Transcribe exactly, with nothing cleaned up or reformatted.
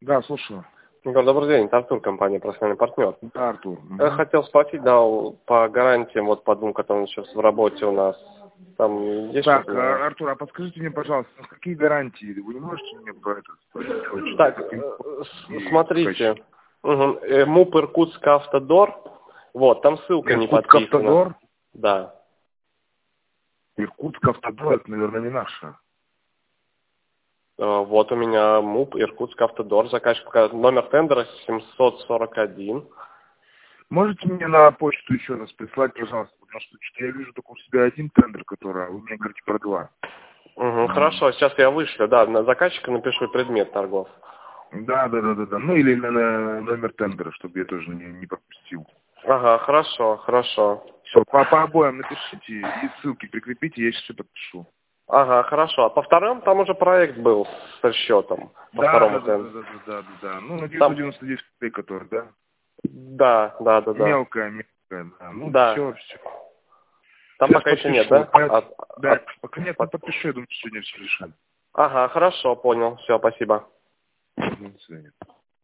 Да, слушаю. Егор, добрый день. Это Артур, компания «Профессиональный партнер». Да, Артур. Я Угу. хотел спросить, да, по гарантиям, вот по двум, которые сейчас в работе у нас. Там есть Так, что-то? а, Артур, а подскажите мне, пожалуйста, какие гарантии? Вы не можете мне про это сказать? Так, э, с- смотрите. Угу. Э, МУП Иркутск Автодор. Вот, там ссылка не Иркутск подписана. Автодор? Да. Иркутск Автодор, это, наверное, не наша. Э, Вот у меня МУП Иркутск Автодор. Заказчик показывает номер тендера семьсот сорок один. Можете мне на почту еще раз прислать, пожалуйста, потому что что-то я вижу только у себя один тендер, который, а вы мне говорите про два. Угу, М. хорошо, сейчас я вышлю, да, на заказчика напишу предмет торгов. Да, да, да, да, да. Ну или на, на номер тендера, чтобы я тоже не, не пропустил. Ага, хорошо, хорошо. Все, по, по обоим напишите и ссылки прикрепите, я сейчас все подпишу. Ага, хорошо. А по вторым там уже проект был с расчетом. По Да, второму да, да, да, тендеру. да, да, да, да, да. Ну, на Там... девятьсот девяносто девять рублей, который, да? Да, да, да, да. Мелкая, мелкая, да. Ну, Да. все, все. Там Сейчас пока еще нет, подпишу. да? По- От- Да, от- пока нет, ну от- подпишу, я думаю, что сегодня все решим. Ага, хорошо, понял. Все, спасибо. Мгм, до свидания.